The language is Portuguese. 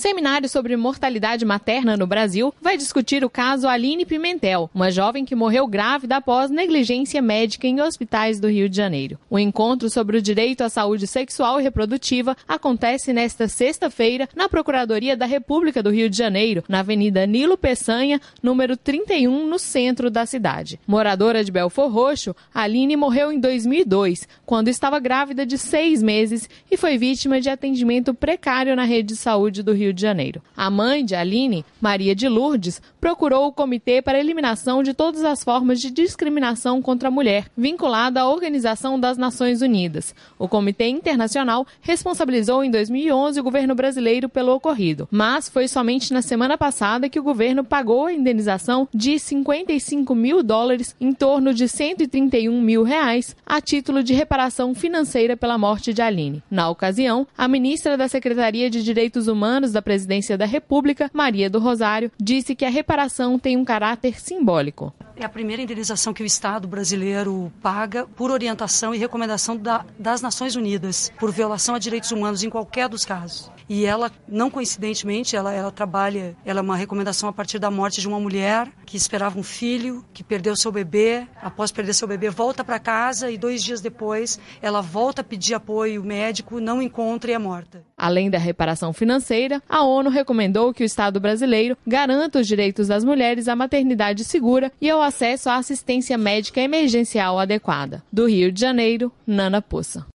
Seminário sobre mortalidade materna no Brasil vai discutir o caso Aline Pimentel, uma jovem que morreu grávida após negligência médica em hospitais do Rio de Janeiro. O encontro sobre o direito à saúde sexual e reprodutiva acontece nesta sexta-feira na Procuradoria da República do Rio de Janeiro, na Avenida Nilo Peçanha, número 31, no centro da cidade. Moradora de Belford Roxo, Aline morreu em 2002, quando estava grávida de 6 meses e foi vítima de atendimento precário na rede de saúde do Rio de Janeiro. A mãe de Aline, Maria de Lourdes, procurou o Comitê para a Eliminação de Todas as Formas de Discriminação contra a Mulher, vinculado à Organização das Nações Unidas. O Comitê Internacional responsabilizou em 2011 o governo brasileiro pelo ocorrido, mas foi somente na semana passada que o governo pagou a indenização de $55 mil, em torno de R$131 mil, a título de reparação financeira pela morte de Aline. Na ocasião, a ministra da Secretaria de Direitos Humanos da Presidência da República, Maria do Rosário, disse que a reparação tem um caráter simbólico. É a primeira indenização que o Estado brasileiro paga por orientação e recomendação das Nações Unidas, por violação a direitos humanos em qualquer dos casos. E ela, não coincidentemente, ela trabalha, ela é uma recomendação a partir da morte de uma mulher que esperava um filho, que perdeu seu bebê, após perder seu bebê, volta para casa e 2 dias depois ela volta a pedir apoio médico, não encontra e é morta. Além da reparação financeira, a ONU recomendou que o Estado brasileiro garanta os direitos das mulheres à maternidade segura e ao acesso à assistência médica emergencial adequada. Do Rio de Janeiro, Nana Poça.